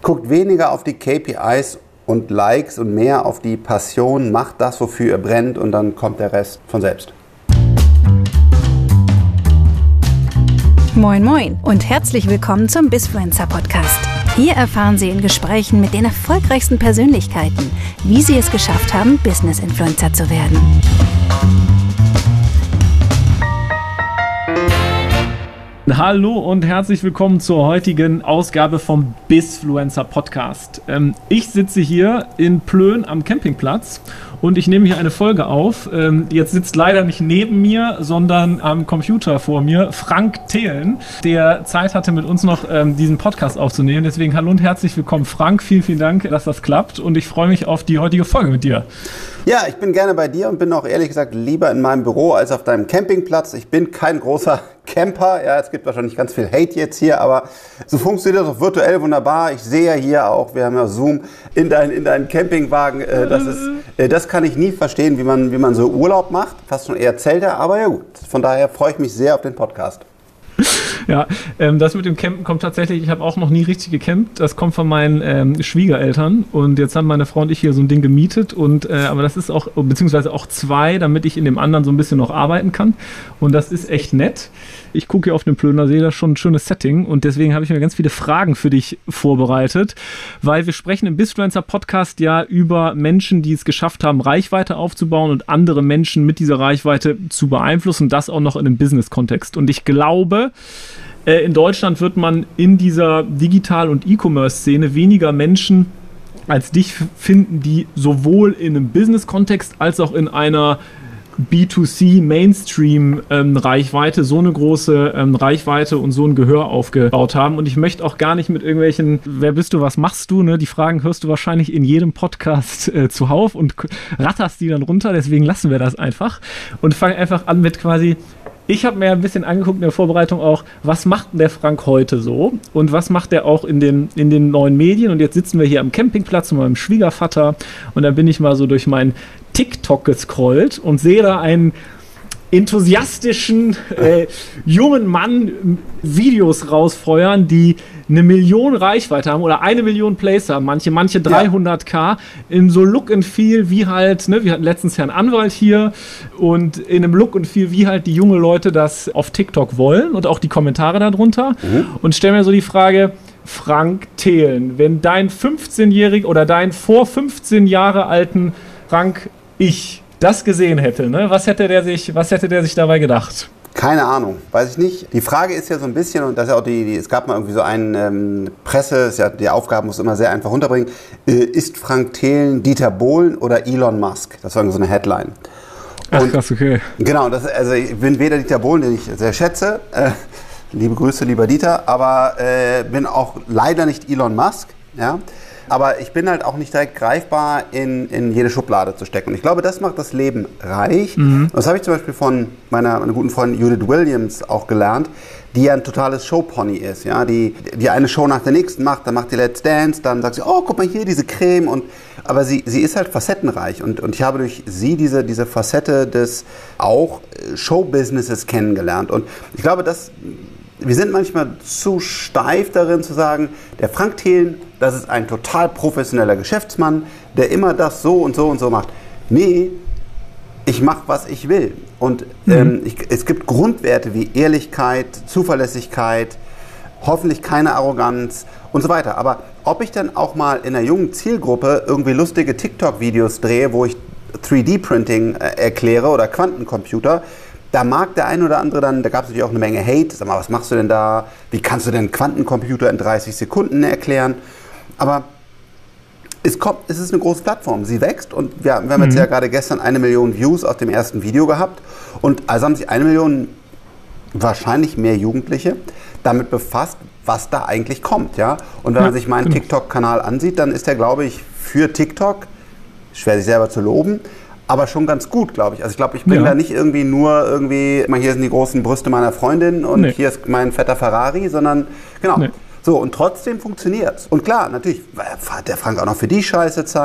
Guckt weniger auf die KPIs und Likes und mehr auf die Passion. Macht das, wofür ihr brennt, und dann kommt der Rest von selbst. Moin Moin und herzlich willkommen zum Bizfluencer Podcast. Hier erfahren Sie in Gesprächen mit den erfolgreichsten Persönlichkeiten, wie sie es geschafft haben, Business-Influencer zu werden. Hallo und herzlich willkommen zur heutigen Ausgabe vom Bizfluencer Podcast. Ich sitze hier in Plön am Campingplatz und ich nehme hier eine Folge auf. Jetzt sitzt leider nicht neben mir, sondern am Computer vor mir Frank Thelen, der Zeit hatte, mit uns noch diesen Podcast aufzunehmen. Deswegen hallo und herzlich willkommen, Frank. Vielen, vielen Dank, dass das klappt, und ich freue mich auf die heutige Folge mit dir. Ja, ich bin gerne bei dir und bin auch ehrlich gesagt lieber in meinem Büro als auf deinem Campingplatz. Ich bin kein großer Camper. Ja, es gibt wahrscheinlich ganz viel Hate jetzt hier, aber so funktioniert das auch virtuell wunderbar. Ich sehe ja hier auch, wir haben ja Zoom, in deinen Campingwagen. Das kann ich nie verstehen, wie man so Urlaub macht. Fast schon eher Zelter, aber ja gut. Von daher freue ich mich sehr auf den Podcast. Ja, das mit dem Campen kommt tatsächlich, ich habe auch noch nie richtig gecampt, das kommt von meinen Schwiegereltern, und jetzt haben meine Frau und ich hier so ein Ding gemietet, und aber das ist auch, beziehungsweise auch zwei, damit ich in dem anderen so ein bisschen noch arbeiten kann, und das ist echt nett. Ich gucke hier auf den Plöner See, das ist schon ein schönes Setting, und deswegen habe ich mir ganz viele Fragen für dich vorbereitet, weil wir sprechen im Bizfluencer Podcast ja über Menschen, die es geschafft haben, Reichweite aufzubauen und andere Menschen mit dieser Reichweite zu beeinflussen, das auch noch in einem Business-Kontext. Und ich glaube, in Deutschland wird man in dieser Digital- und E-Commerce-Szene weniger Menschen als dich finden, die sowohl in einem Business-Kontext als auch in einer B2C-Mainstream-Reichweite so eine große Reichweite und so ein Gehör aufgebaut haben. Und ich möchte auch gar nicht mit irgendwelchen, wer bist du, was machst du, ne? Die Fragen hörst du wahrscheinlich in jedem Podcast zuhauf und ratterst die dann runter. Deswegen lassen wir das einfach und fangen einfach an mit quasi, ich habe mir ein bisschen angeguckt in der Vorbereitung auch, was macht denn der Frank heute so und was macht der auch in den neuen Medien. Und jetzt sitzen wir hier am Campingplatz mit meinem Schwiegervater, und da bin ich mal so durch mein TikTok gescrollt und sehe da einen enthusiastischen jungen Mann Videos rausfeuern, die 1 Million Reichweite haben oder 1 Million Plays haben, manche 300.000 in so Look and Feel wie halt, ne, wir hatten letztens Herrn Anwalt hier, und in einem Look and Feel wie halt die junge Leute das auf TikTok wollen, und auch die Kommentare darunter. Und stell mir so die Frage, Frank Thelen, wenn dein 15-jähriger oder dein vor 15 Jahre alten Frank das gesehen hätte, ne? Was hätte der sich dabei gedacht? Keine Ahnung, weiß ich nicht. Die Frage ist ja so ein bisschen, und das ist ja auch es gab mal irgendwie so einen Presse, ist ja, die Aufgaben muss immer sehr einfach runterbringen. Ist Frank Thelen Dieter Bohlen oder Elon Musk? Das war irgendwie so eine Headline. Ach krass, okay. Genau, also ich bin weder Dieter Bohlen, den ich sehr schätze, liebe Grüße, lieber Dieter, aber bin auch leider nicht Elon Musk, ja. Aber ich bin halt auch nicht direkt greifbar in jede Schublade zu stecken. Und ich glaube, das macht das Leben reich. Und das habe ich zum Beispiel von meiner guten Freundin Judith Williams auch gelernt, die ja ein totales Showpony ist. Ja? Die eine Show nach der nächsten macht, dann macht die Let's Dance, dann sagt sie, oh, guck mal hier, diese Creme. Aber sie ist halt facettenreich. Und ich habe durch sie diese Facette des auch Showbusinesses kennengelernt. Und ich glaube, wir sind manchmal zu steif darin zu sagen, der Frank Thelen, das ist ein total professioneller Geschäftsmann, der immer das so und so und so macht. Nee, ich mache, was ich will. Und es gibt Grundwerte wie Ehrlichkeit, Zuverlässigkeit, hoffentlich keine Arroganz und so weiter. Aber ob ich dann auch mal in einer jungen Zielgruppe irgendwie lustige TikTok-Videos drehe, wo ich 3D-Printing erkläre oder Quantencomputer, da mag der ein oder andere dann, da gab es natürlich auch eine Menge Hate. Sag mal, was machst du denn da? Wie kannst du denn einen Quantencomputer in 30 Sekunden erklären? Aber es ist eine große Plattform. Sie wächst, und wir haben jetzt ja gerade gestern 1 Million Views aus dem ersten Video gehabt. Und also haben sich 1 Million, wahrscheinlich mehr Jugendliche, damit befasst, was da eigentlich kommt. Ja? Und wenn man sich meinen TikTok-Kanal ansieht, dann ist der, glaube ich, für TikTok, schwer sich selber zu loben, aber schon ganz gut, glaube ich. Also ich glaube, ich bin da nicht irgendwie hier sind die großen Brüste meiner Freundin und hier ist mein fetter Ferrari, sondern genau. So, und trotzdem funktioniert's. Und klar, natürlich hat der Frank auch noch für die Scheiße Zeit.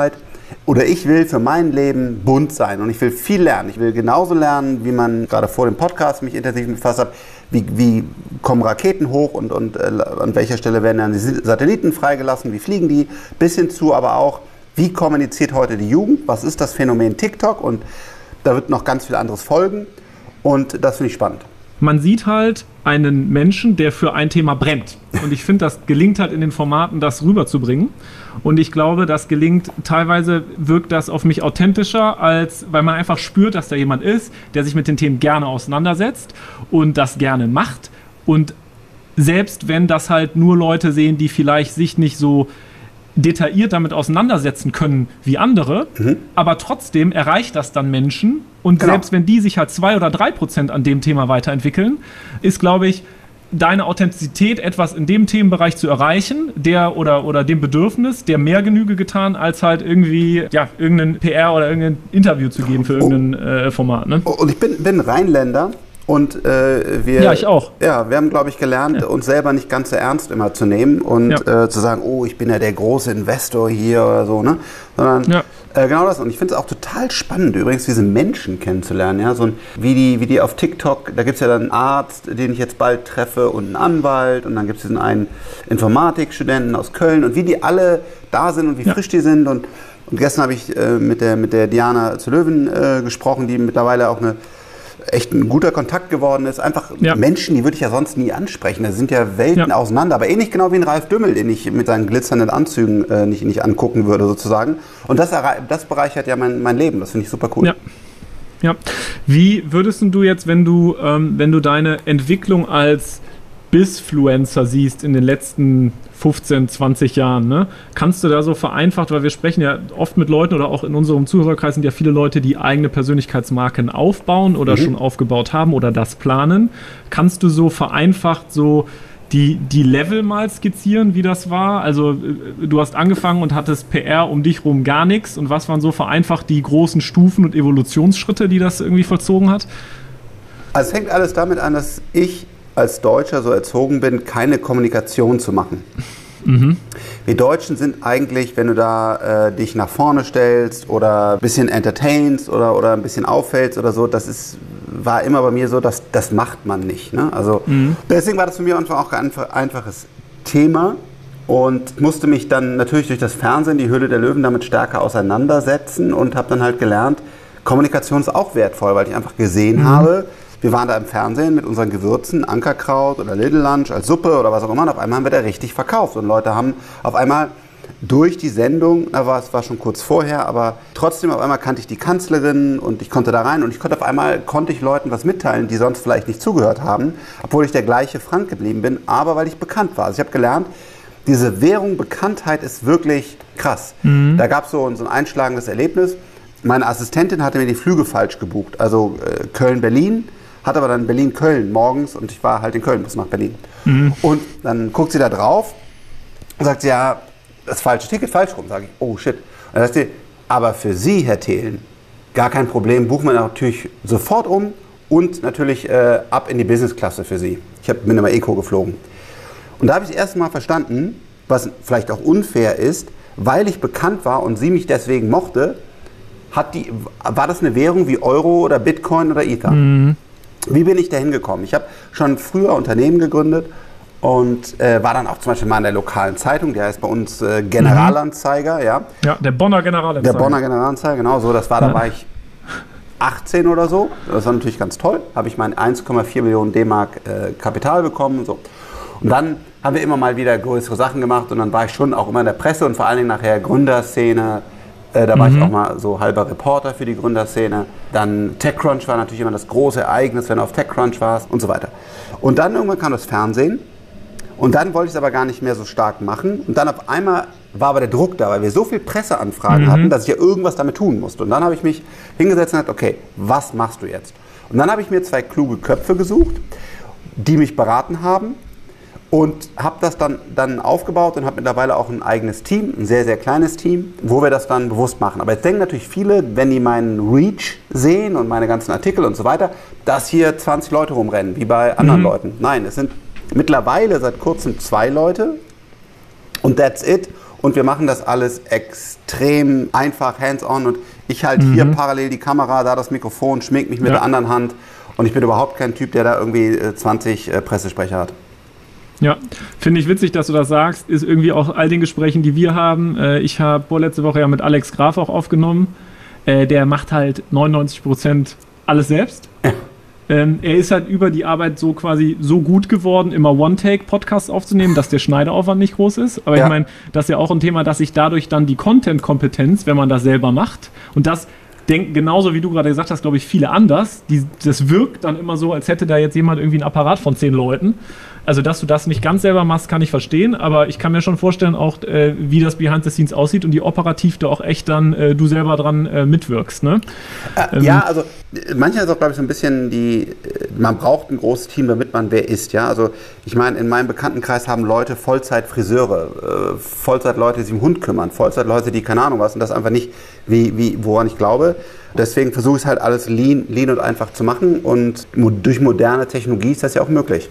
oder ich will für mein Leben bunt sein und ich will viel lernen. Ich will genauso lernen, wie man gerade vor dem Podcast mich intensiv befasst hat, wie kommen Raketen hoch und an welcher Stelle werden dann die Satelliten freigelassen, wie fliegen die, bis hin zu aber auch, wie kommuniziert heute die Jugend, was ist das Phänomen TikTok, und da wird noch ganz viel anderes folgen und das finde ich spannend. Man sieht halt einen Menschen, der für ein Thema brennt. Und ich finde, das gelingt halt in den Formaten, das rüberzubringen. Und ich glaube, das gelingt, teilweise wirkt das auf mich authentischer, als weil man einfach spürt, dass da jemand ist, der sich mit den Themen gerne auseinandersetzt und das gerne macht. Und selbst wenn das halt nur Leute sehen, die vielleicht sich nicht so detailliert damit auseinandersetzen können wie andere, aber trotzdem erreicht das dann Menschen, und genau. Selbst wenn die sich halt 2 oder 3% an dem Thema weiterentwickeln, ist, glaube ich, deine Authentizität, etwas in dem Themenbereich zu erreichen, der oder dem Bedürfnis, der mehr Genüge getan, als halt irgendwie irgendein PR oder irgendein Interview zu geben für irgendein Format. Ne? Und ich bin Rheinländer. Und ich auch. Ja, wir haben, glaube ich, gelernt, uns selber nicht ganz so ernst immer zu nehmen und zu sagen, oh, ich bin ja der große Investor hier oder so, ne? Sondern genau das. Und ich finde es auch total spannend, übrigens diese Menschen kennenzulernen, ja, so wie die auf TikTok, da gibt es ja dann einen Arzt, den ich jetzt bald treffe, und einen Anwalt, und dann gibt es diesen einen Informatikstudenten aus Köln, und wie die alle da sind und wie frisch die sind. Und gestern habe ich mit der Diana zu Löwen gesprochen, die mittlerweile auch echt ein guter Kontakt geworden ist. Einfach Menschen, die würde ich ja sonst nie ansprechen. Da sind ja Welten auseinander. Aber ähnlich genau wie ein Ralf Dümmel, den ich mit seinen glitzernden Anzügen nicht angucken würde, sozusagen. Und das bereichert ja mein Leben. Das finde ich super cool. Ja. Wie würdest du jetzt, wenn du deine Entwicklung als Bizfluencer siehst in den letzten 15, 20 Jahren, ne? Kannst du da so vereinfacht, weil wir sprechen ja oft mit Leuten, oder auch in unserem Zuhörerkreis sind ja viele Leute, die eigene Persönlichkeitsmarken aufbauen oder schon aufgebaut haben oder das planen. Kannst du so vereinfacht so die Level mal skizzieren, wie das war? Also du hast angefangen und hattest PR um dich rum gar nichts, und was waren so vereinfacht die großen Stufen und Evolutionsschritte, die das irgendwie vollzogen hat? Also es hängt alles damit an, dass ich als Deutscher so erzogen bin, keine Kommunikation zu machen. Wir Deutschen sind eigentlich, wenn du da dich nach vorne stellst oder ein bisschen entertainst oder ein bisschen auffällst oder so, war immer bei mir so, dass das macht man nicht. Ne? Also deswegen war das für mich einfach auch ein einfaches Thema und musste mich dann natürlich durch das Fernsehen, die Höhle der Löwen, damit stärker auseinandersetzen und habe dann halt gelernt, Kommunikation ist auch wertvoll, weil ich einfach gesehen habe, wir waren da im Fernsehen mit unseren Gewürzen, Ankerkraut oder Little Lunch als Suppe oder was auch immer, und auf einmal haben wir da richtig verkauft. Und Leute haben auf einmal durch die Sendung, es war schon kurz vorher, aber trotzdem auf einmal kannte ich die Kanzlerin und ich konnte da rein und konnte ich Leuten was mitteilen, die sonst vielleicht nicht zugehört haben, obwohl ich der gleiche Frank geblieben bin, aber weil ich bekannt war. Also ich habe gelernt, diese Währung Bekanntheit ist wirklich krass. Da gab es so ein einschlagendes Erlebnis. Meine Assistentin hatte mir die Flüge falsch gebucht, also Köln-Berlin. Hat aber dann Berlin-Köln morgens, und ich war halt in Köln bis nach Berlin. Und dann guckt sie da drauf und sagt, ja, das falsche Ticket, falsch rum. Sage ich, oh shit. Und dann sagt sie, aber für Sie, Herr Thelen, gar kein Problem, buchen wir natürlich sofort um und natürlich ab in die Business-Klasse für Sie. Ich bin immer Eco geflogen. Und da habe ich das erste Mal verstanden, was vielleicht auch unfair ist, weil ich bekannt war und sie mich deswegen mochte, war das eine Währung wie Euro oder Bitcoin oder Ether. Wie bin ich da hingekommen? Ich habe schon früher Unternehmen gegründet und war dann auch zum Beispiel mal in der lokalen Zeitung, die heißt bei uns Generalanzeiger. Ja, der Bonner Generalanzeiger. Der Bonner Generalanzeiger, genau so. Da war ich 18 oder so. Das war natürlich ganz toll. Habe ich mein 1,4 Millionen D-Mark Kapital bekommen. So. Und dann haben wir immer mal wieder größere Sachen gemacht und dann war ich schon auch immer in der Presse und vor allen Dingen nachher Gründerszene. Da war ich auch mal so halber Reporter für die Gründerszene. Dann TechCrunch war natürlich immer das große Ereignis, wenn du auf TechCrunch warst und so weiter. Und dann irgendwann kam das Fernsehen und dann wollte ich es aber gar nicht mehr so stark machen. Und dann auf einmal war aber der Druck da, weil wir so viel Presseanfragen hatten, dass ich ja irgendwas damit tun musste. Und dann habe ich mich hingesetzt und gesagt, okay, was machst du jetzt? Und dann habe ich mir 2 kluge Köpfe gesucht, die mich beraten haben. Und habe das dann aufgebaut und habe mittlerweile auch ein eigenes Team, ein sehr, sehr kleines Team, wo wir das dann bewusst machen. Aber jetzt denken natürlich viele, wenn die meinen Reach sehen und meine ganzen Artikel und so weiter, dass hier 20 Leute rumrennen, wie bei anderen Leuten. Nein, es sind mittlerweile seit kurzem 2 Leute und that's it. Und wir machen das alles extrem einfach, hands-on. Und ich halte hier parallel die Kamera, da das Mikrofon, schmink mich mit der anderen Hand. Und ich bin überhaupt kein Typ, der da irgendwie 20 Pressesprecher hat. Ja, finde ich witzig, dass du das sagst. Ist irgendwie auch all den Gesprächen, die wir haben. Ich habe vorletzte Woche ja mit Alex Graf auch aufgenommen. Der macht halt 99% alles selbst. Er ist halt über die Arbeit so quasi so gut geworden, immer One-Take-Podcasts aufzunehmen, dass der Schneideraufwand nicht groß ist. Aber ich meine, das ist ja auch ein Thema, dass sich dadurch dann die Content-Kompetenz, wenn man das selber macht, und das denken genauso wie du gerade gesagt hast, glaube ich, viele anders. Das wirkt dann immer so, als hätte da jetzt jemand irgendwie einen Apparat von 10 Leuten. Also, dass du das nicht ganz selber machst, kann ich verstehen, aber ich kann mir schon vorstellen, auch wie das Behind the Scenes aussieht und wie operativ da auch echt dann du selber dran mitwirkst, ne? Ja, also manchmal ist auch, glaube ich, so ein bisschen man braucht ein großes Team, damit man wer ist, ja. Also ich meine, in meinem Bekanntenkreis haben Leute Vollzeit-Friseure, Vollzeit-Leute, die sich um Hund kümmern, Vollzeit-Leute, die keine Ahnung was, und das einfach nicht, woran ich glaube. Deswegen versuche ich es halt alles lean und einfach zu machen, und durch moderne Technologie ist das ja auch möglich.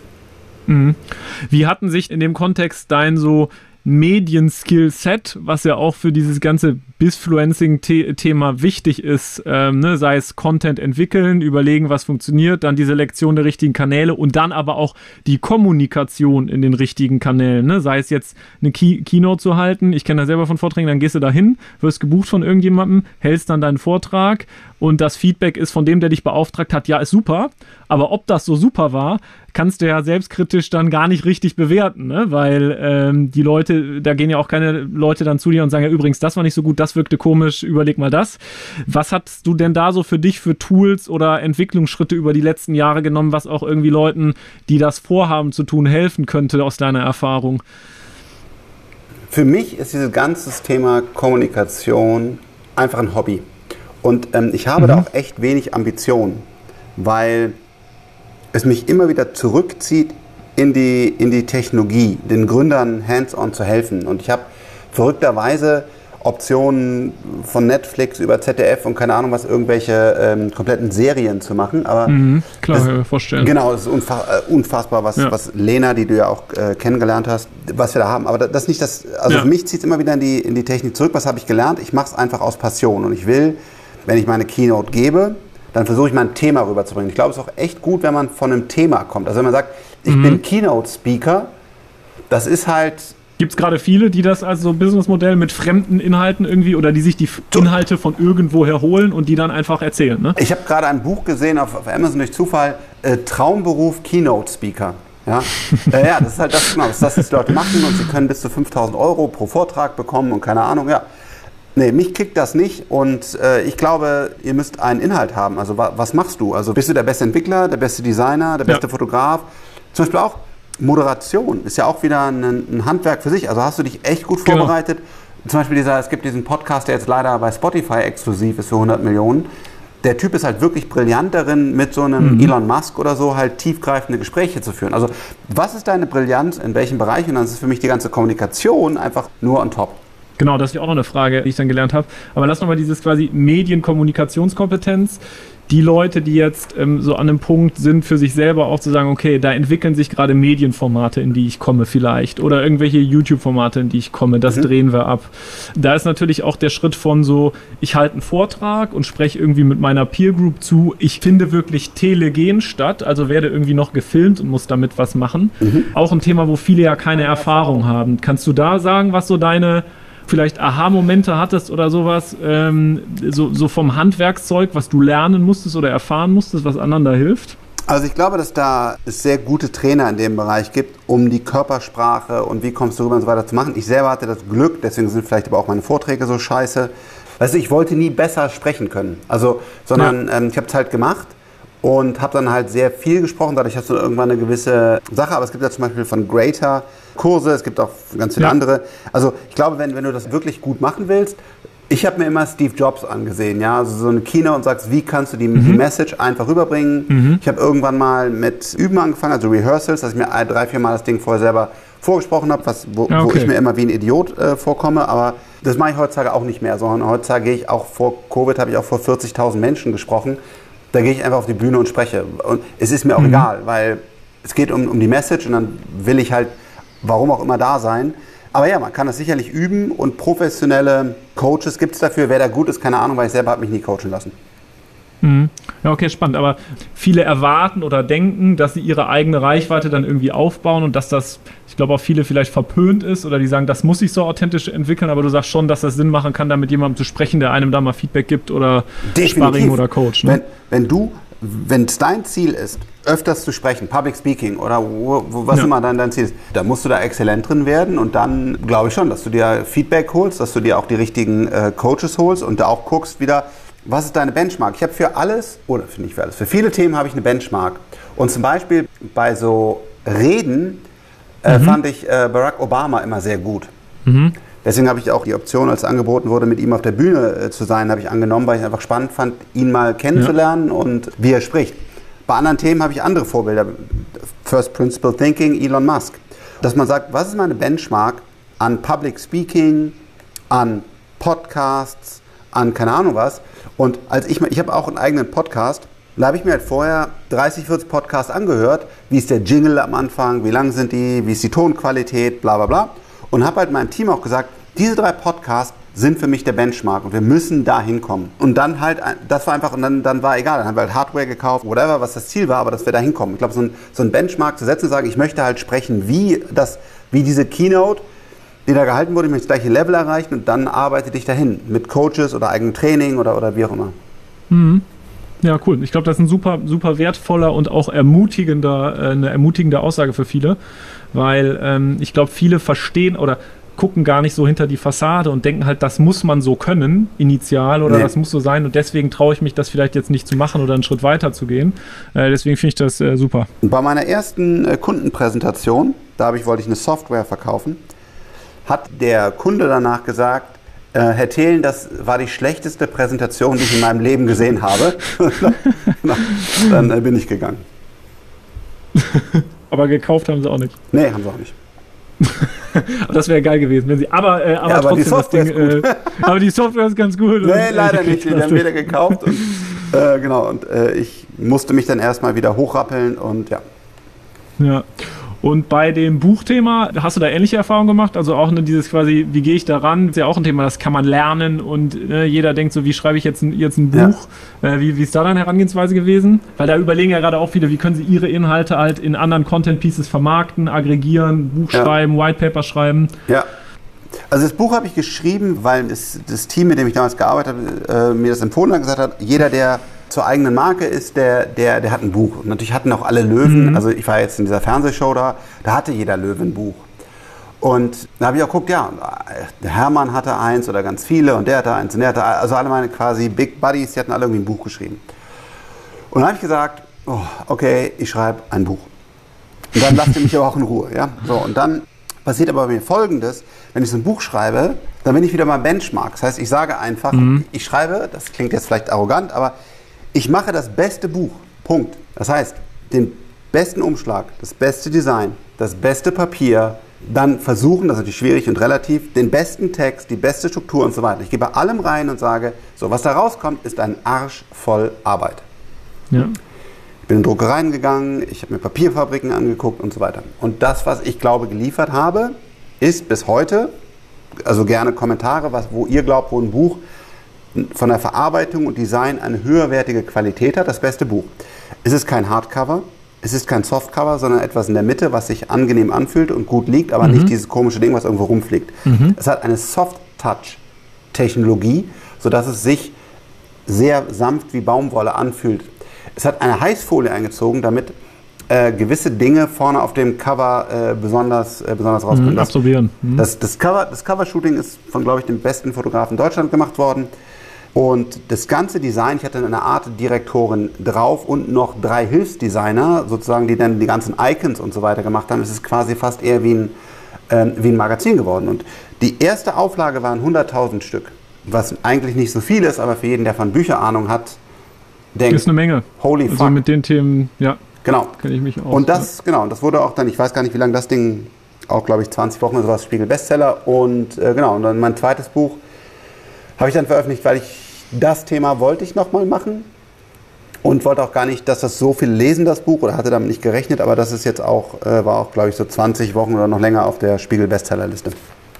Wie hatten sich in dem Kontext dein so Medien-Skill-Set, was ja auch für dieses ganze Bisfluencing-Thema wichtig ist, sei es Content entwickeln, überlegen, was funktioniert, dann die Selektion der richtigen Kanäle und dann aber auch die Kommunikation in den richtigen Kanälen, ne? Sei es jetzt eine Keynote zu halten, ich kenne das selber von Vorträgen, dann gehst du da hin, wirst gebucht von irgendjemandem, hältst dann deinen Vortrag und das Feedback ist von dem, der dich beauftragt hat, ja, ist super, aber ob das so super war, kannst du ja selbstkritisch dann gar nicht richtig bewerten, ne? Weil die Leute, da gehen ja auch keine Leute dann zu dir und sagen, ja, übrigens, das war nicht so gut, das wirkte komisch, überleg mal das. Was hast du denn da so für dich für Tools oder Entwicklungsschritte über die letzten Jahre genommen, was auch irgendwie Leuten, die das vorhaben zu tun, helfen könnte aus deiner Erfahrung? Für mich ist dieses ganze Thema Kommunikation einfach ein Hobby. Und ich habe da auch echt wenig Ambitionen, weil es mich immer wieder zurückzieht in die Technologie, den Gründern hands-on zu helfen. Und ich habe verrückterweise Optionen von Netflix über ZDF und keine Ahnung was, irgendwelche kompletten Serien zu machen. Aber klar, vorstellen. Genau, es ist unfassbar, was Lena, die du ja auch kennengelernt hast, was wir da haben. Aber das ist nicht das, also für mich zieht es immer wieder in die Technik zurück. Was habe ich gelernt? Ich mache es einfach aus Passion. Und ich will, wenn ich meine Keynote gebe, dann versuche ich mein Thema rüberzubringen. Ich glaube, es ist auch echt gut, wenn man von einem Thema kommt. Also wenn man sagt, ich bin Keynote-Speaker, das ist halt... Gibt es gerade viele, die das als so Businessmodell mit fremden Inhalten irgendwie oder die sich die Inhalte von irgendwoher holen und die dann einfach erzählen, ne? Ich habe gerade ein Buch gesehen auf Amazon durch Zufall, Traumberuf Keynote-Speaker. Ja? Ja, das ist halt das, genau, das ist das, was die Leute machen, und sie können bis zu 5.000 € pro Vortrag bekommen und keine Ahnung, ja. Nee, mich kickt das nicht, und ich glaube, ihr müsst einen Inhalt haben. Also was machst du? Also bist du der beste Entwickler, der beste Designer, der beste Fotograf? Zum Beispiel auch Moderation ist ja auch wieder ein Handwerk für sich. Also hast du dich echt gut vorbereitet. Zum Beispiel es gibt diesen Podcast, der jetzt leider bei Spotify exklusiv ist für 100 Millionen. Der Typ ist halt wirklich brillant darin, mit so einem Elon Musk oder so halt tiefgreifende Gespräche zu führen. Also was ist deine Brillanz, in welchem Bereich? Und dann ist für mich die ganze Kommunikation einfach nur on top. Genau, das ist ja auch noch eine Frage, die ich dann gelernt habe. Aber lass nochmal dieses quasi Medienkommunikationskompetenz. Die Leute, die jetzt so an einem Punkt sind, für sich selber auch zu sagen, okay, da entwickeln sich gerade Medienformate, in die ich komme vielleicht. Oder irgendwelche YouTube-Formate, in die ich komme. Das drehen wir ab. Da ist natürlich auch der Schritt von so, ich halte einen Vortrag und spreche irgendwie mit meiner Peer-Group zu. Ich finde wirklich telegen statt, also werde irgendwie noch gefilmt und muss damit was machen. Auch ein Thema, wo viele ja keine Erfahrung haben. Kannst du da sagen, was so deine vielleicht Aha-Momente hattest oder sowas, so vom Handwerkszeug, was du lernen musstest oder erfahren musstest, was anderen da hilft? Also ich glaube, dass es sehr gute Trainer in dem Bereich gibt, um die Körpersprache und wie kommst du rüber und so weiter zu machen. Ich selber hatte das Glück, deswegen sind vielleicht aber auch meine Vorträge so scheiße. Weißt du, ich wollte nie besser sprechen können. Sondern ich habe es halt gemacht und habe dann halt sehr viel gesprochen. Dadurch hast du irgendwann eine gewisse Sache. Aber es gibt ja zum Beispiel von Greater Kurse, es gibt auch ganz viele andere. Also ich glaube, wenn du das wirklich gut machen willst, ich habe mir immer Steve Jobs angesehen, ja, also so eine Keynote, und sagst, wie kannst du die Message einfach rüberbringen. Ich habe irgendwann mal mit Üben angefangen, also Rehearsals, dass ich mir 3-4 Mal das Ding vorher selber vorgesprochen habe, wo ich mir immer wie ein Idiot vorkomme, aber das mache ich heutzutage auch nicht mehr, sondern heutzutage gehe ich auch vor Covid, habe ich auch vor 40.000 Menschen gesprochen, da gehe ich einfach auf die Bühne und spreche, und es ist mir auch egal, weil es geht um die Message, und dann will ich halt, warum auch immer, da sein. Aber ja, man kann das sicherlich üben und professionelle Coaches gibt es dafür. Wer da gut ist, keine Ahnung, weil ich selber habe mich nie coachen lassen. Ja, okay, spannend. Aber viele erwarten oder denken, dass sie ihre eigene Reichweite dann irgendwie aufbauen und dass das, ich glaube, auch viele vielleicht verpönt ist oder die sagen, das muss ich so authentisch entwickeln, aber du sagst schon, dass das Sinn machen kann, da mit jemandem zu sprechen, der einem da mal Feedback gibt oder Sparring oder Coach. Ne? Wenn es dein Ziel ist, öfters zu sprechen, Public Speaking oder was immer dein Ziel ist, dann musst du da exzellent drin werden und dann glaube ich schon, dass du dir Feedback holst, dass du dir auch die richtigen Coaches holst und da auch guckst wieder, was ist deine Benchmark? Ich habe für alles, oder nicht für alles, für viele Themen habe ich eine Benchmark. Und zum Beispiel bei so Reden fand ich Barack Obama immer sehr gut. Deswegen habe ich auch die Option, als angeboten wurde, mit ihm auf der Bühne zu sein, habe ich angenommen, weil ich einfach spannend fand, ihn mal kennenzulernen und wie er spricht. Bei anderen Themen habe ich andere Vorbilder. First Principle Thinking, Elon Musk. Dass man sagt, was ist meine Benchmark an Public Speaking, an Podcasts, an keine Ahnung was. Und ich habe auch einen eigenen Podcast, da habe ich mir halt vorher 30, 40 Podcasts angehört, wie ist der Jingle am Anfang, wie lang sind die, wie ist die Tonqualität, bla bla bla. Und habe halt meinem Team auch gesagt, diese 3 Podcasts sind für mich der Benchmark und wir müssen da hinkommen. Und dann halt, das war einfach, und dann war egal, dann haben wir halt Hardware gekauft, whatever, was das Ziel war, aber dass wir da hinkommen. Ich glaube, so ein Benchmark zu setzen und sagen, ich möchte halt sprechen, wie diese Keynote, die da gehalten wurde, ich möchte das gleiche Level erreichen und dann arbeite dich dahin mit Coaches oder eigenem Training oder wie auch immer. Ja, cool. Ich glaube, das ist ein super, super wertvoller und auch eine ermutigende Aussage für viele, weil ich glaube, viele verstehen oder gucken gar nicht so hinter die Fassade und denken halt, das muss man so können, initial, oder das muss so sein und deswegen traue ich mich, das vielleicht jetzt nicht zu machen oder einen Schritt weiter zu gehen. Deswegen finde ich das super. Bei meiner ersten Kundenpräsentation, wollte ich eine Software verkaufen, hat der Kunde danach gesagt, Herr Thelen, das war die schlechteste Präsentation, die ich in meinem Leben gesehen habe. Dann bin ich gegangen. Aber gekauft haben sie auch nicht. Nee, haben sie auch nicht. Das wäre geil gewesen, wenn sie. Aber trotzdem die Software das Ding. Aber die Software ist ganz gut. Nee, leider nicht. Die haben wieder gekauft. Und, ich musste mich dann erstmal wieder hochrappeln und ja. Ja. Und bei dem Buchthema, hast du da ähnliche Erfahrungen gemacht? Also auch dieses quasi, wie gehe ich da ran? Das ist ja auch ein Thema, das kann man lernen und jeder denkt so, wie schreibe ich jetzt ein Buch? Ja. Wie ist da deine Herangehensweise gewesen? Weil da überlegen ja gerade auch viele, wie können sie ihre Inhalte halt in anderen Content-Pieces vermarkten, aggregieren, Buch schreiben, Whitepaper schreiben. Ja. Also das Buch habe ich geschrieben, weil das Team, mit dem ich damals gearbeitet habe, mir das empfohlen hat, gesagt hat, jeder, der zur eigenen Marke ist, der hat ein Buch. Und natürlich hatten auch alle Löwen, also ich war jetzt in dieser Fernsehshow da hatte jeder Löwe ein Buch. Und da habe ich auch geguckt, ja, der Hermann hatte eins oder ganz viele und der hatte eins und der hatte, also alle meine quasi Big Buddies, die hatten alle irgendwie ein Buch geschrieben. Und dann habe ich gesagt, okay, ich schreibe ein Buch. Und dann lasst ihr mich aber auch in Ruhe, ja. So, und dann passiert aber bei mir Folgendes, wenn ich so ein Buch schreibe, dann bin ich wieder mal Benchmark. Das heißt, ich sage einfach, ich schreibe, das klingt jetzt vielleicht arrogant, aber ich mache das beste Buch. Punkt. Das heißt, den besten Umschlag, das beste Design, das beste Papier, dann versuchen, das ist natürlich schwierig und relativ, den besten Text, die beste Struktur und so weiter. Ich gehe bei allem rein und sage, so, was da rauskommt, ist ein Arsch voll Arbeit. Ja. Ich bin in Druckereien gegangen, ich habe mir Papierfabriken angeguckt und so weiter. Und das, was ich glaube geliefert habe, ist bis heute, also gerne Kommentare, wo ihr glaubt, wo ein Buch von der Verarbeitung und Design eine höherwertige Qualität hat, das beste Buch. Es ist kein Hardcover, es ist kein Softcover, sondern etwas in der Mitte, was sich angenehm anfühlt und gut liegt, aber nicht dieses komische Ding, was irgendwo rumfliegt. Es hat eine Soft-Touch-Technologie, sodass es sich sehr sanft wie Baumwolle anfühlt. Es hat eine Heißfolie eingezogen, damit gewisse Dinge vorne auf dem Cover besonders rauskommen. Absorbieren. Das Cover-Shooting ist von, glaube ich, dem besten Fotografen in Deutschland gemacht worden. Und das ganze Design, ich hatte eine Art Direktorin drauf und noch 3 Hilfsdesigner, sozusagen, die dann die ganzen Icons und so weiter gemacht haben. Es ist quasi fast eher wie ein Magazin geworden. Und die erste Auflage waren 100.000 Stück, was eigentlich nicht so viel ist, aber für jeden, der von Bücher Ahnung hat, denkt, ist eine Menge. Holy fuck. Also mit den Themen, ja. Genau. Kenne ich mich aus. Und das wurde auch dann, ich weiß gar nicht, wie lange das Ding, auch glaube ich 20 Wochen oder sowas, Spiegel-Bestseller. Und und dann mein zweites Buch habe ich dann veröffentlicht, weil das Thema wollte ich nochmal machen und wollte auch gar nicht, dass das so viele lesen, das Buch, oder hatte damit nicht gerechnet, aber das ist jetzt auch, war auch, glaube ich, so 20 Wochen oder noch länger auf der Spiegel-Bestsellerliste.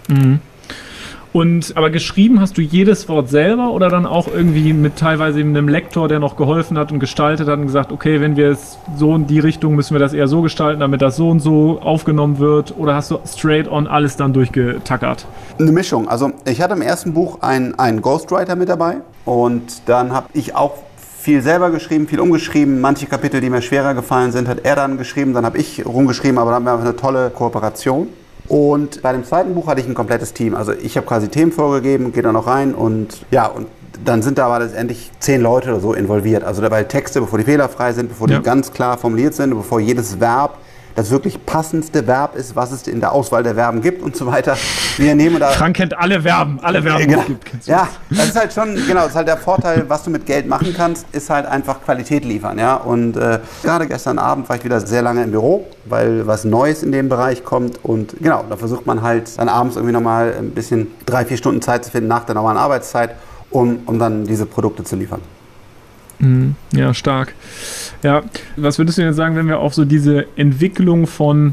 Mhm. Und aber geschrieben hast du jedes Wort selber oder dann auch irgendwie mit teilweise einem Lektor, der noch geholfen hat und gestaltet hat und gesagt, okay, wenn wir es so in die Richtung, müssen wir das eher so gestalten, damit das so und so aufgenommen wird, oder hast du straight on alles dann durchgetackert? Eine Mischung. Also ich hatte im ersten Buch einen Ghostwriter mit dabei und dann habe ich auch viel selber geschrieben, viel umgeschrieben. Manche Kapitel, die mir schwerer gefallen sind, hat er dann geschrieben, dann habe ich rumgeschrieben, aber dann haben wir einfach eine tolle Kooperation. Und bei dem zweiten Buch hatte ich ein komplettes Team. Also ich habe quasi Themen vorgegeben, gehe da noch rein und ja, und dann sind da aber letztendlich 10 Leute oder so involviert. Also dabei Texte, bevor die fehlerfrei sind, bevor die ganz klar formuliert sind, bevor jedes Verb das wirklich passendste Verb ist, was es in der Auswahl der Verben gibt und so weiter. Wir nehmen da Frank kennt alle Verben, genau. die es gibt. Ja, das ist halt schon, genau, das ist halt der Vorteil, was du mit Geld machen kannst, ist halt einfach Qualität liefern, ja. Und gerade gestern Abend war ich wieder sehr lange im Büro, weil was Neues in dem Bereich kommt und genau, da versucht man halt dann abends irgendwie nochmal ein bisschen 3-4 Stunden Zeit zu finden nach der normalen Arbeitszeit, um dann diese Produkte zu liefern. Ja, stark. Ja, was würdest du denn sagen, wenn wir auf so diese Entwicklung von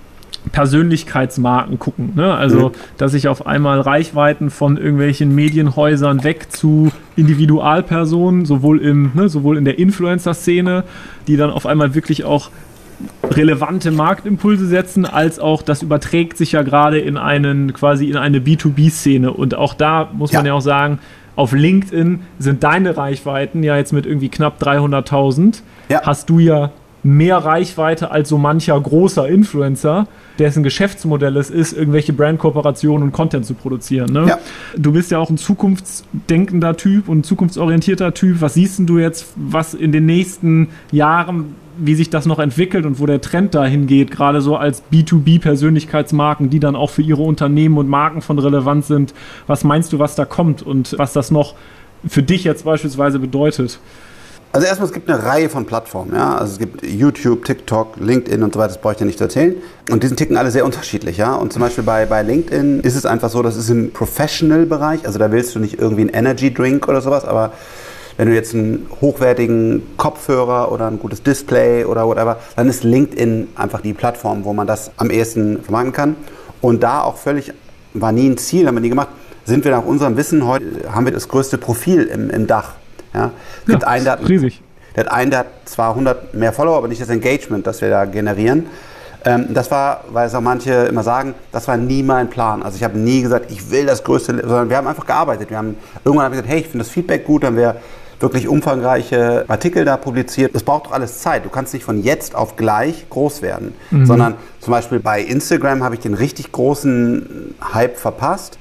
Persönlichkeitsmarken gucken, ne? Also, dass sich auf einmal Reichweiten von irgendwelchen Medienhäusern weg zu Individualpersonen, sowohl in der Influencer-Szene, die dann auf einmal wirklich auch relevante Marktimpulse setzen, als auch das überträgt sich ja gerade in eine B2B-Szene. Und auch da muss man ja auch sagen, auf LinkedIn sind deine Reichweiten ja jetzt mit irgendwie knapp 300.000. Ja. Hast du ja mehr Reichweite als so mancher großer Influencer, dessen Geschäftsmodell es ist, irgendwelche Brandkooperationen und Content zu produzieren. Ne? Ja. Du bist ja auch ein zukunftsdenkender Typ und ein zukunftsorientierter Typ. Was siehst du jetzt, was in den nächsten Jahren, wie sich das noch entwickelt und wo der Trend dahin geht, gerade so als B2B-Persönlichkeitsmarken, die dann auch für ihre Unternehmen und Marken von Relevanz sind. Was meinst du, was da kommt und was das noch für dich jetzt beispielsweise bedeutet? Also erstmal, es gibt eine Reihe von Plattformen. Ja? Also es gibt YouTube, TikTok, LinkedIn und so weiter, das brauche ich dir nicht zu erzählen. Und die ticken alle sehr unterschiedlich. Ja? Und zum Beispiel bei LinkedIn ist es einfach so, das ist im Professional-Bereich, also da willst du nicht irgendwie einen Energy-Drink oder sowas, aber wenn du jetzt einen hochwertigen Kopfhörer oder ein gutes Display oder whatever, dann ist LinkedIn einfach die Plattform, wo man das am ehesten vermarkten kann. Und da auch war nie ein Ziel, haben wir nie gemacht, sind wir nach unserem Wissen heute, haben wir das größte Profil im Dach. Ja? Riesig. Der hat zwar 100 mehr Follower, aber nicht das Engagement, das wir da generieren. Das war, weil es auch manche immer sagen, das war nie mein Plan. Also ich habe nie gesagt, ich will das Größte, sondern wir haben einfach gearbeitet. Irgendwann habe ich gesagt, hey, ich finde das Feedback gut, dann haben wir wirklich umfangreiche Artikel da publiziert. Das braucht doch alles Zeit. Du kannst nicht von jetzt auf gleich groß werden, sondern zum Beispiel bei Instagram habe ich den richtig großen Hype verpasst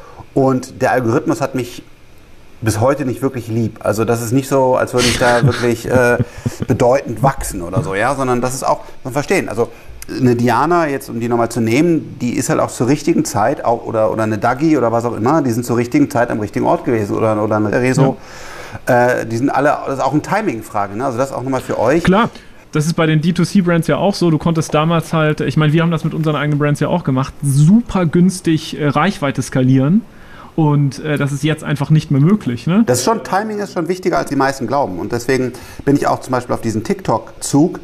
und der Algorithmus hat mich bis heute nicht wirklich lieb. Also das ist nicht so, als würde ich da wirklich bedeutend wachsen oder so, ja, sondern das ist auch, man verstehen. Also eine Diana, jetzt um die nochmal zu nehmen, die ist halt auch zur richtigen Zeit, auch, oder eine Dagi oder was auch immer, die sind zur richtigen Zeit am richtigen Ort gewesen oder eine Rezo. Ja. Die sind alle, das ist auch eine Timing-Frage, ne? Also das auch nochmal für euch. Klar. Das ist bei den D2C-Brands ja auch so. Du konntest damals halt, ich meine, wir haben das mit unseren eigenen Brands ja auch gemacht, super günstig Reichweite skalieren. Und das ist jetzt einfach nicht mehr möglich. Ne? Das ist schon, Timing ist schon wichtiger, als die meisten glauben. Und deswegen bin ich auch zum Beispiel auf diesen TikTok-Zug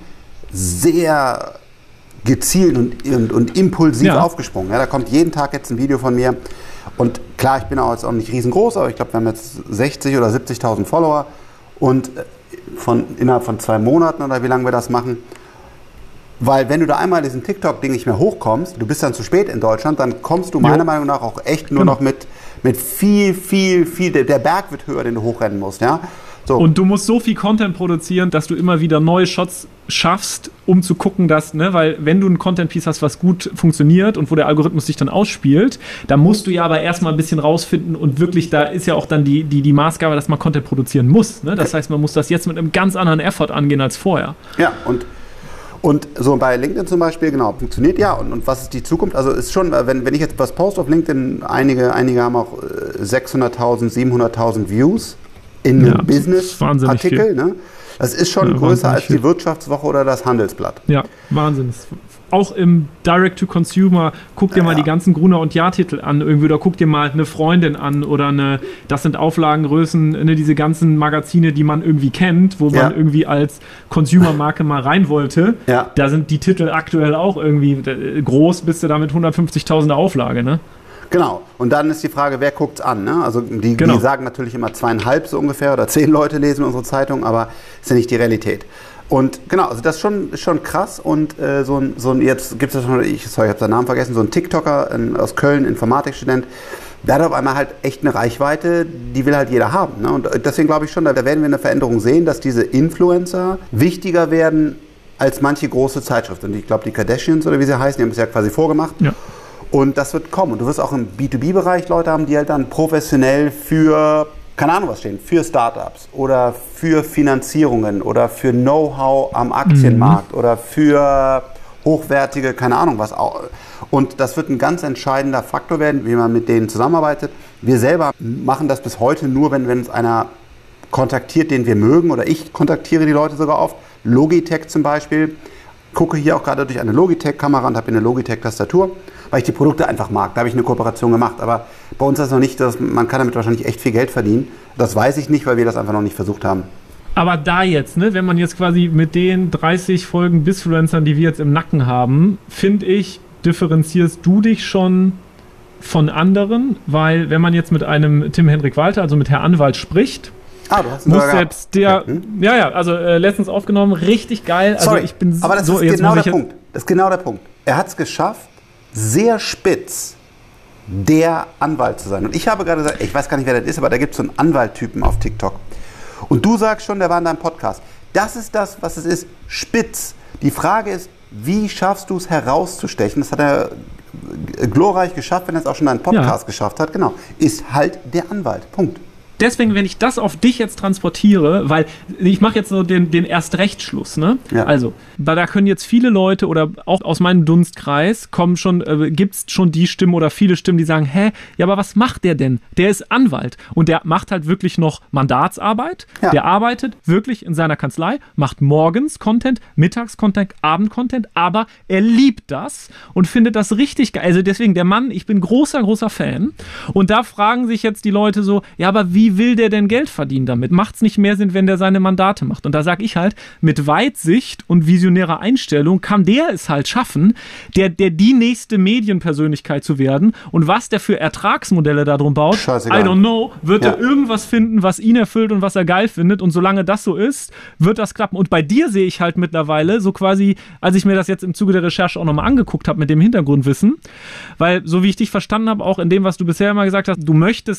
sehr gezielt und impulsiv aufgesprungen. Ja, da kommt jeden Tag jetzt ein Video von mir. Und klar, ich bin auch jetzt auch nicht riesengroß, aber ich glaube, wir haben jetzt 60.000 oder 70.000 Follower. Und innerhalb von 2 Monaten oder wie lange wir das machen. Weil wenn du da einmal diesen TikTok-Ding nicht mehr hochkommst, du bist dann zu spät in Deutschland, dann kommst du meiner Meinung nach auch echt nur noch mit viel, der Berg wird höher, den du hochrennen musst, ja. So. Und du musst so viel Content produzieren, dass du immer wieder neue Shots schaffst, um zu gucken, dass, ne, weil wenn du ein Content-Piece hast, was gut funktioniert und wo der Algorithmus dich dann ausspielt, dann musst du ja aber erstmal ein bisschen rausfinden und wirklich, da ist ja auch dann die Maßgabe, dass man Content produzieren muss, ne? Das heißt, man muss das jetzt mit einem ganz anderen Effort angehen als vorher. Ja, und so bei LinkedIn zum Beispiel, genau, funktioniert ja. Und was ist die Zukunft? Also ist schon, wenn ich jetzt was poste auf LinkedIn, einige haben auch 600.000, 700.000 Views in einem Business-Artikel. Ne? Das ist schon größer als die Wirtschaftswoche oder das Handelsblatt. Ja, Wahnsinn. Auch im Direct-to-Consumer, guck dir mal die ganzen Gruner- und Jahr-Titel an irgendwie, oder guck dir mal eine Freundin an oder das sind Auflagengrößen, ne, diese ganzen Magazine, die man irgendwie kennt, wo man irgendwie als Consumer-Marke mal rein wollte. Ja. Da sind die Titel aktuell auch irgendwie groß, bist du da mit 150.000 Auflage, ne? Genau. Und dann ist die Frage, wer guckt's an? Ne? Also die sagen natürlich immer 2,5 so ungefähr oder 10 Leute lesen unsere Zeitung, aber ist ja nicht die Realität. Und genau, also das ist schon krass. Und so ein jetzt gibt es schon, ich habe seinen Namen vergessen, so ein TikToker aus Köln, Informatikstudent, der hat auf einmal halt echt eine Reichweite, die will halt jeder haben. Ne? Und deswegen glaube ich schon, da werden wir eine Veränderung sehen, dass diese Influencer wichtiger werden als manche große Zeitschrift. Und ich glaube, die Kardashians oder wie sie heißen, die haben es ja quasi vorgemacht. Ja. Und das wird kommen. Und du wirst auch im B2B-Bereich Leute haben, die halt dann professionell für, keine Ahnung was stehen, für Startups oder für Finanzierungen oder für Know-how am Aktienmarkt oder für hochwertige, keine Ahnung was auch. Und das wird ein ganz entscheidender Faktor werden, wie man mit denen zusammenarbeitet. Wir selber machen das bis heute nur, wenn uns einer kontaktiert, den wir mögen, oder ich kontaktiere die Leute sogar oft. Logitech zum Beispiel. Gucke hier auch gerade durch eine Logitech-Kamera und habe eine Logitech-Tastatur, weil ich die Produkte einfach mag. Da habe ich eine Kooperation gemacht. Aber bei uns ist das noch nicht, man kann damit wahrscheinlich echt viel Geld verdienen. Das weiß ich nicht, weil wir das einfach noch nicht versucht haben. Aber da jetzt, ne, wenn man jetzt quasi mit den 30 Folgen Bisfluencern, die wir jetzt im Nacken haben, finde ich, differenzierst du dich schon von anderen, weil wenn man jetzt mit einem Tim Hendrik Walter, also mit Herr Anwalt spricht, du hast muss selbst der, also letztens aufgenommen, richtig geil. Also Sorry, ich bin aber das ist genau der Punkt. Das ist genau der Punkt. Er hat es geschafft, sehr spitz der Anwalt zu sein. Und ich habe gerade gesagt, ich weiß gar nicht, wer das ist, aber da gibt es so einen Anwalttypen auf TikTok. Und du sagst schon, der war in deinem Podcast. Das ist das, was es ist, spitz. Die Frage ist, wie schaffst du es herauszustechen? Das hat er glorreich geschafft, wenn er es auch schon in einem Podcast geschafft hat. Genau, ist halt der Anwalt. Punkt. Deswegen, wenn ich das auf dich jetzt transportiere, weil ich mache jetzt so den Erstrechtsschluss, ne? Ja. Also, da können jetzt viele Leute oder auch aus meinem Dunstkreis gibt es schon die Stimmen oder viele Stimmen, die sagen, aber was macht der denn? Der ist Anwalt und der macht halt wirklich noch Mandatsarbeit. Ja. Der arbeitet wirklich in seiner Kanzlei, macht morgens Content, mittags Content, Abend-Content, aber er liebt das und findet das richtig geil. Also deswegen, der Mann, ich bin großer Fan und da fragen sich jetzt die Leute so, ja, aber wie will der denn Geld verdienen damit? Macht es nicht mehr Sinn, wenn der seine Mandate macht? Und da sage ich halt, mit Weitsicht und visionärer Einstellung kann der es halt schaffen, die nächste Medienpersönlichkeit zu werden. Und was der für Ertragsmodelle darum baut, scheißegal. I don't know, wird er irgendwas finden, was ihn erfüllt und was er geil findet. Und solange das so ist, wird das klappen. Und bei dir sehe ich halt mittlerweile so quasi, als ich mir das jetzt im Zuge der Recherche auch nochmal angeguckt habe mit dem Hintergrundwissen, weil so wie ich dich verstanden habe, auch in dem, was du bisher immer gesagt hast, du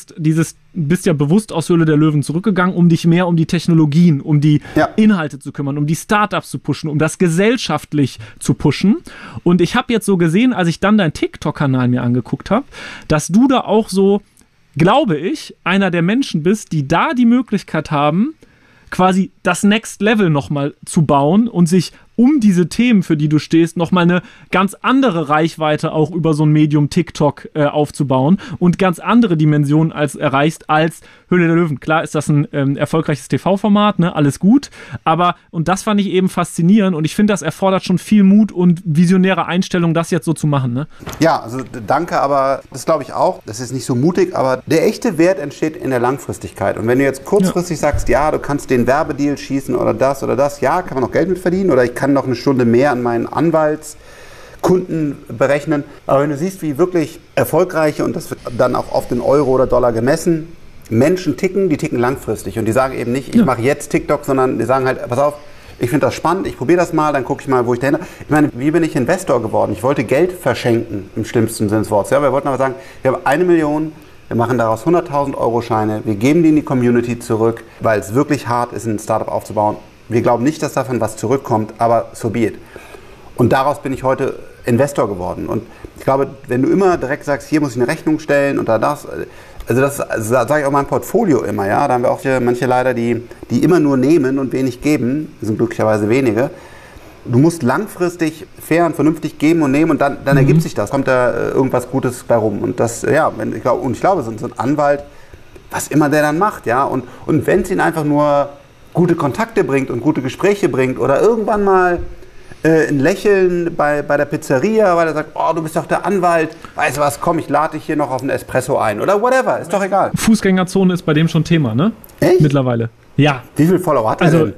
bist ja bewusst aus Höhle der Löwen zurückgegangen, um dich mehr um die Technologien, um die Inhalte zu kümmern, um die Startups zu pushen, um das gesellschaftlich zu pushen. Und ich habe jetzt so gesehen, als ich dann deinen TikTok-Kanal mir angeguckt habe, dass du da auch so, glaube ich, einer der Menschen bist, die da die Möglichkeit haben, quasi das Next Level nochmal zu bauen und sich um diese Themen, für die du stehst, nochmal eine ganz andere Reichweite auch über so ein Medium TikTok aufzubauen und ganz andere Dimensionen erreichst als Höhle der Löwen. Klar ist das ein erfolgreiches TV-Format, ne, alles gut, aber, und das fand ich eben faszinierend und ich finde, das erfordert schon viel Mut und visionäre Einstellung, das jetzt so zu machen. Ne? Ja, also danke, aber das glaube ich auch, das ist nicht so mutig, aber der echte Wert entsteht in der Langfristigkeit und wenn du jetzt kurzfristig sagst, ja, du kannst den Werbedeal schießen oder das, ja, kann man noch Geld mit verdienen oder ich kann noch eine Stunde mehr an meinen Anwaltskunden berechnen. Aber wenn du siehst, wie wirklich erfolgreiche, und das wird dann auch oft in Euro oder Dollar gemessen, Menschen ticken, die ticken langfristig. Und die sagen eben nicht, ich mache jetzt TikTok, sondern die sagen halt, pass auf, ich finde das spannend, ich probiere das mal, dann gucke ich mal, wo ich dahinter. Ich meine, wie bin ich Investor geworden? Ich wollte Geld verschenken, im schlimmsten Sinne des Wortes. Ja, wir wollten aber sagen, wir haben 1 Million, wir machen daraus 100.000 Euro Scheine, wir geben die in die Community zurück, weil es wirklich hart ist, ein Startup aufzubauen. Wir glauben nicht, dass davon was zurückkommt, aber so be it. Und daraus bin ich heute Investor geworden. Und ich glaube, wenn du immer direkt sagst, hier muss ich eine Rechnung stellen und da das, also das sage ich auch meinem Portfolio immer, ja, da haben wir auch manche leider, die immer nur nehmen und wenig geben, das sind glücklicherweise wenige. Du musst langfristig fair und vernünftig geben und nehmen und dann ergibt sich das, kommt da irgendwas Gutes bei rum. Und das, ja, ich glaube, so ein Anwalt, was immer der dann macht, ja, und wenn es ihn einfach nur gute Kontakte bringt und gute Gespräche bringt oder irgendwann mal ein Lächeln bei der Pizzeria, weil er sagt, oh, du bist doch der Anwalt, weißt du was, komm, ich lade dich hier noch auf einen Espresso ein oder whatever, ist doch egal. Fußgängerzone ist bei dem schon Thema, ne? Echt? Mittlerweile. Ja. Wie viele Follower hat er denn?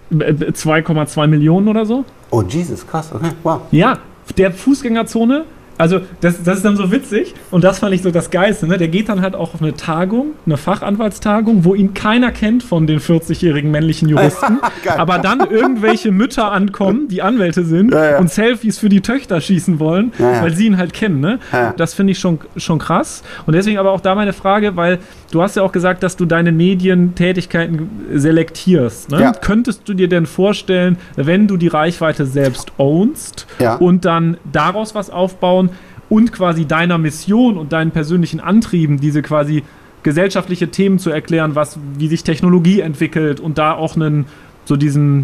2,2 Millionen oder so. Oh Jesus, krass, okay, wow. Ja, der Fußgängerzone Also das ist dann so witzig und das fand ich so das Geilste. Ne? Der geht dann halt auch auf eine Tagung, eine Fachanwaltstagung, wo ihn keiner kennt von den 40-jährigen männlichen Juristen, aber dann irgendwelche Mütter ankommen, die Anwälte sind und Selfies für die Töchter schießen wollen, weil sie ihn halt kennen. Ne? Ja. Das finde ich schon krass. Und deswegen aber auch da meine Frage, weil du hast ja auch gesagt, dass du deine Medientätigkeiten selektierst. Ne? Ja. Könntest du dir denn vorstellen, wenn du die Reichweite selbst ownst und dann daraus was aufbauen und quasi deiner Mission und deinen persönlichen Antrieben diese quasi gesellschaftliche Themen zu erklären, wie sich Technologie entwickelt und da auch diesen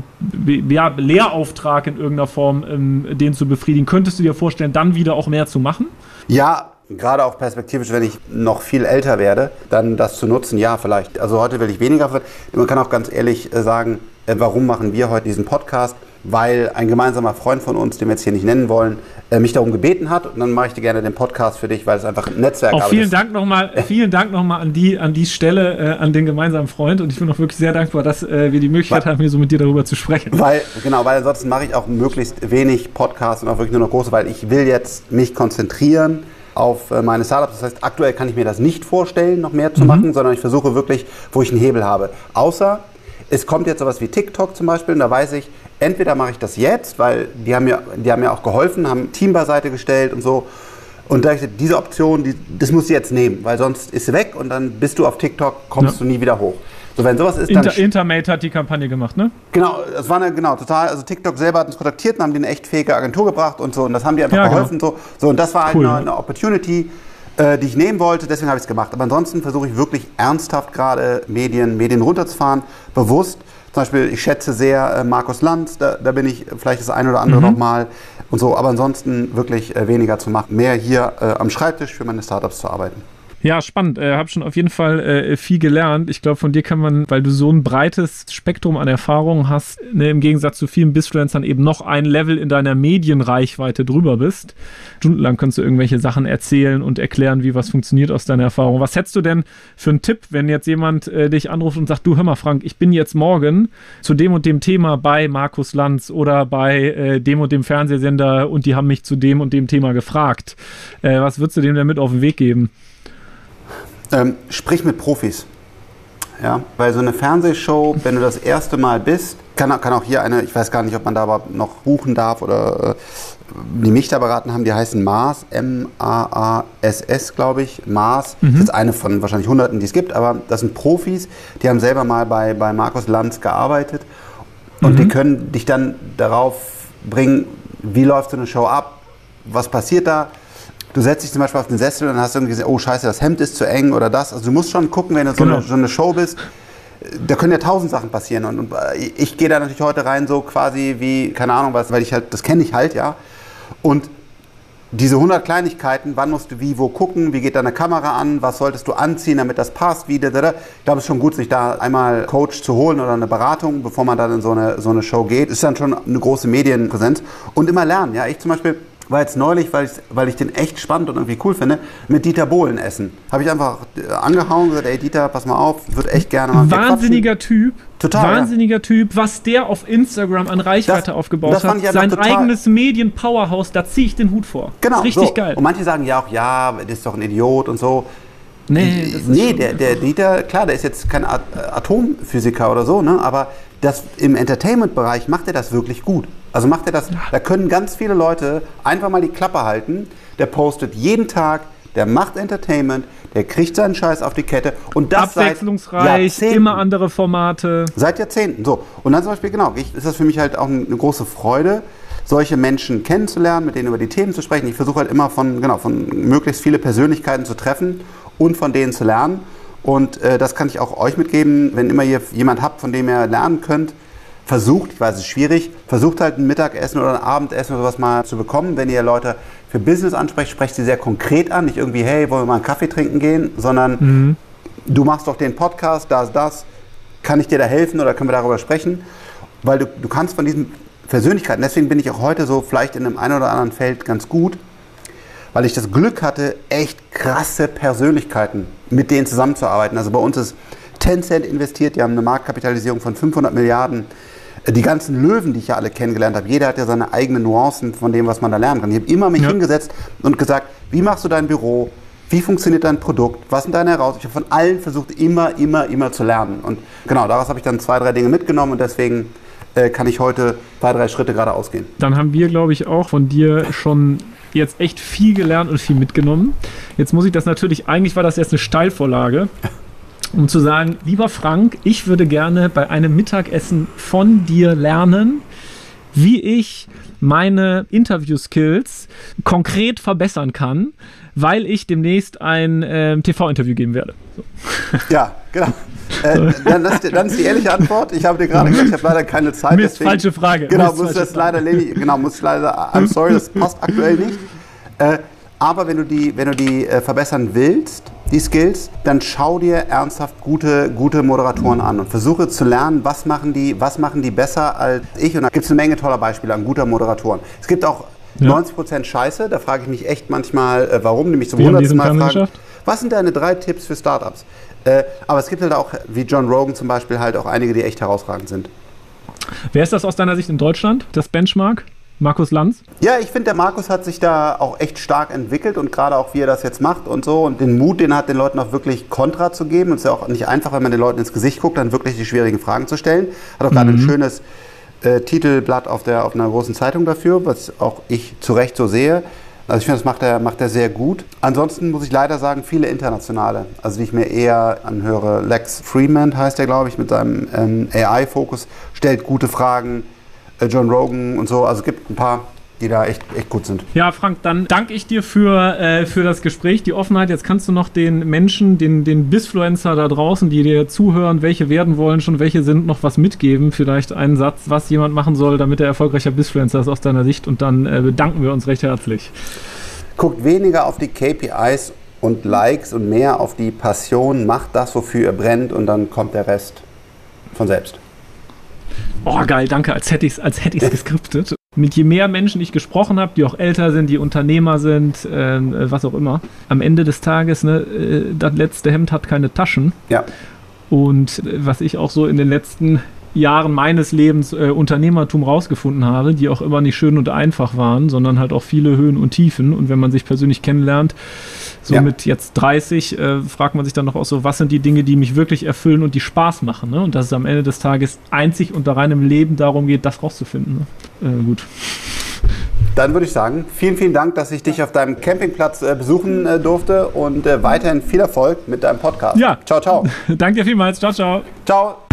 Lehrauftrag in irgendeiner Form den zu befriedigen. Könntest du dir vorstellen, dann wieder auch mehr zu machen? Ja, gerade auch perspektivisch, wenn ich noch viel älter werde, dann das zu nutzen, ja, vielleicht. Also heute will ich weniger. Man kann auch ganz ehrlich sagen, warum machen wir heute diesen Podcast? Weil ein gemeinsamer Freund von uns, den wir jetzt hier nicht nennen wollen, mich darum gebeten hat. Und dann mache ich dir gerne den Podcast für dich, weil es einfach ein Netzwerk ist. Vielen Dank nochmal an die Stelle, an den gemeinsamen Freund. Und ich bin auch wirklich sehr dankbar, dass wir die Möglichkeit haben, hier so mit dir darüber zu sprechen. Weil ansonsten mache ich auch möglichst wenig Podcasts und auch wirklich nur noch große, weil ich will jetzt mich konzentrieren auf meine Startups. Das heißt, aktuell kann ich mir das nicht vorstellen, noch mehr zu machen, sondern ich versuche wirklich, wo ich einen Hebel habe. Außer es kommt jetzt sowas wie TikTok zum Beispiel und da weiß ich, entweder mache ich das jetzt, weil die haben mir auch geholfen, haben ein Team beiseite gestellt und so. Und da ich diese Option, das musst du jetzt nehmen, weil sonst ist sie weg und dann bist du auf TikTok, kommst du nie wieder hoch. So, wenn sowas ist, dann Intermate hat die Kampagne gemacht, ne? Genau, das war total, also TikTok selber hat uns kontaktiert und haben die eine echt fähige Agentur gebracht und so und das haben die einfach geholfen. Genau. So, und das war halt eine Opportunity, die ich nehmen wollte, deswegen habe ich es gemacht. Aber ansonsten versuche ich wirklich ernsthaft gerade Medien runterzufahren, bewusst. Zum Beispiel, ich schätze sehr Markus Lanz, da bin ich vielleicht das ein oder andere nochmal und so, aber ansonsten wirklich weniger zu machen. Mehr hier am Schreibtisch für meine Startups zu arbeiten. Ja, spannend. Habe schon auf jeden Fall viel gelernt. Ich glaube, von dir kann man, weil du so ein breites Spektrum an Erfahrungen hast, ne, im Gegensatz zu vielen Bisfluencern eben noch ein Level in deiner Medienreichweite drüber bist. Stundenlang kannst du irgendwelche Sachen erzählen und erklären, wie was funktioniert aus deiner Erfahrung. Was hättest du denn für einen Tipp, wenn jetzt jemand dich anruft und sagt, du, hör mal Frank, ich bin jetzt morgen zu dem und dem Thema bei Markus Lanz oder bei dem und dem Fernsehsender und die haben mich zu dem und dem Thema gefragt. Was würdest du dem denn mit auf den Weg geben? Sprich mit Profis. Ja, weil so eine Fernsehshow, wenn du das erste Mal bist, kann auch hier ich weiß gar nicht, ob man da aber noch buchen darf oder die mich da beraten haben, die heißen Maas, M-A-A-S-S, glaube ich, Maas. Das ist eine von wahrscheinlich Hunderten, die es gibt, aber das sind Profis, die haben selber mal bei Markus Lanz gearbeitet und die können dich dann darauf bringen, wie läuft so eine Show ab, was passiert da. Du setzt dich zum Beispiel auf den Sessel und dann hast du irgendwie gesehen, oh scheiße, das Hemd ist zu eng oder das. Also du musst schon gucken, wenn du so eine Show bist, da können ja 1000 Sachen passieren. Und ich gehe da natürlich heute rein so quasi wie, keine Ahnung was, weil das kenne ich halt, ja. Und diese 100 Kleinigkeiten, wann musst du wie, wo gucken, wie geht deine Kamera an, was solltest du anziehen, damit das passt, wie, Ich glaube, es ist schon gut, sich da einmal Coach zu holen oder eine Beratung, bevor man dann in so eine Show geht. Ist dann schon eine große Medienpräsenz. Und immer lernen, ja. Ich zum Beispiel war jetzt neulich, weil ich den echt spannend und irgendwie cool finde, mit Dieter Bohlen essen. Habe ich einfach angehauen und gesagt, ey Dieter, pass mal auf, würde echt gerne mal Wahnsinniger Typ. Total. Wahnsinniger Typ. Was der auf Instagram an Reichweite aufgebaut hat, sein eigenes Medien-Powerhouse, da ziehe ich den Hut vor. Genau. Das ist richtig geil. Und manche sagen ja auch, das ist doch ein Idiot und so. Nee, der Dieter, klar, der ist jetzt kein Atomphysiker oder so, ne? Aber im Entertainment-Bereich macht er das wirklich gut. Also macht er das, da können ganz viele Leute einfach mal die Klappe halten. Der postet jeden Tag, der macht Entertainment, der kriegt seinen Scheiß auf die Kette. Und das abwechslungsreich, immer andere Formate. Seit Jahrzehnten, so. Und dann zum Beispiel, ist das für mich halt auch eine große Freude, solche Menschen kennenzulernen, mit denen über die Themen zu sprechen. Ich versuche halt immer von möglichst viele Persönlichkeiten zu treffen und von denen zu lernen. Und das kann ich auch euch mitgeben, wenn immer ihr jemand habt, von dem ihr lernen könnt, versucht, ich weiß, es ist schwierig, versucht halt ein Mittagessen oder ein Abendessen oder sowas mal zu bekommen. Wenn ihr Leute für Business ansprecht, sprecht sie sehr konkret an, nicht irgendwie, hey, wollen wir mal einen Kaffee trinken gehen, sondern du machst doch den Podcast, das, kann ich dir da helfen oder können wir darüber sprechen? Weil du kannst von diesen Persönlichkeiten, deswegen bin ich auch heute so vielleicht in einem einen oder anderen Feld ganz gut, weil ich das Glück hatte, echt krasse Persönlichkeiten mit denen zusammenzuarbeiten. Also bei uns ist Tencent investiert, die haben eine Marktkapitalisierung von 500 Milliarden. Die ganzen Löwen, die ich ja alle kennengelernt habe, jeder hat ja seine eigenen Nuancen von dem, was man da lernen kann. Ich habe immer mich hingesetzt und gesagt, wie machst du dein Büro? Wie funktioniert dein Produkt? Was sind deine Herausforderungen? Ich habe von allen versucht, immer zu lernen. Und genau, daraus habe ich dann 2, 3 Dinge mitgenommen und deswegen kann ich heute 2, 3 Schritte geradeaus gehen. Dann haben wir, glaube ich, auch von dir schon jetzt echt viel gelernt und viel mitgenommen. Jetzt muss ich das natürlich, eigentlich war das jetzt eine Steilvorlage, um zu sagen, lieber Frank, ich würde gerne bei einem Mittagessen von dir lernen, wie ich meine Interview-Skills konkret verbessern kann, weil ich demnächst ein TV-Interview geben werde. So. Ja, genau. Dann ist die ehrliche Antwort. Ich habe dir gerade gesagt, ich habe leider keine Zeit. Mist, deswegen, falsche Frage. Genau, muss ich leider, I'm sorry, das passt aktuell nicht. Aber wenn du die verbessern willst, die Skills, dann schau dir ernsthaft gute Moderatoren an und versuche zu lernen, was machen die besser als ich. Und da gibt es eine Menge toller Beispiele an guter Moderatoren. Es gibt auch 90% Scheiße, da frage ich mich echt manchmal, warum, nämlich zum 100. Mal fragen, was sind deine 3 Tipps für Startups? Aber es gibt halt auch, wie John Rogan zum Beispiel, halt auch einige, die echt herausragend sind. Wer ist das aus deiner Sicht in Deutschland, das Benchmark? Markus Lanz? Ja, ich finde, der Markus hat sich da auch echt stark entwickelt und gerade auch, wie er das jetzt macht und so und den Mut, den er hat, den Leuten auch wirklich Kontra zu geben. Und es ist ja auch nicht einfach, wenn man den Leuten ins Gesicht guckt, dann wirklich die schwierigen Fragen zu stellen. Hat auch gerade ein schönes Titelblatt auf einer großen Zeitung dafür, was auch ich zu Recht so sehe. Also ich finde, das macht er sehr gut. Ansonsten muss ich leider sagen, viele internationale, also die ich mir eher anhöre. Lex Fridman heißt der, glaube ich, mit seinem AI-Fokus, stellt gute Fragen. John Rogan und so, also es gibt ein paar, die da echt gut sind. Ja, Frank, dann danke ich dir für das Gespräch, die Offenheit. Jetzt kannst du noch den Menschen, den Bisfluencer da draußen, die dir zuhören, welche werden wollen, schon welche sind, noch was mitgeben. Vielleicht einen Satz, was jemand machen soll, damit er erfolgreicher Bisfluencer ist aus deiner Sicht. Und dann bedanken wir uns recht herzlich. Guckt weniger auf die KPIs und Likes und mehr auf die Passion. Macht das, wofür ihr brennt und dann kommt der Rest von selbst. Oh, geil, danke, als hätte ich es geskriptet. Mit je mehr Menschen ich gesprochen habe, die auch älter sind, die Unternehmer sind, was auch immer, am Ende des Tages, das letzte Hemd hat keine Taschen. Ja. Und was ich auch so in den letzten Jahren meines Lebens Unternehmertum rausgefunden habe, die auch immer nicht schön und einfach waren, sondern halt auch viele Höhen und Tiefen. Und wenn man sich persönlich kennenlernt, so mit jetzt 30, fragt man sich dann noch auch so, was sind die Dinge, die mich wirklich erfüllen und die Spaß machen. Ne? Und dass es am Ende des Tages einzig und rein im Leben darum geht, das rauszufinden. Ne? Gut. Dann würde ich sagen, vielen, vielen Dank, dass ich dich auf deinem Campingplatz besuchen durfte und weiterhin viel Erfolg mit deinem Podcast. Ja. Ciao, ciao. Danke dir vielmals. Ciao, ciao. Ciao.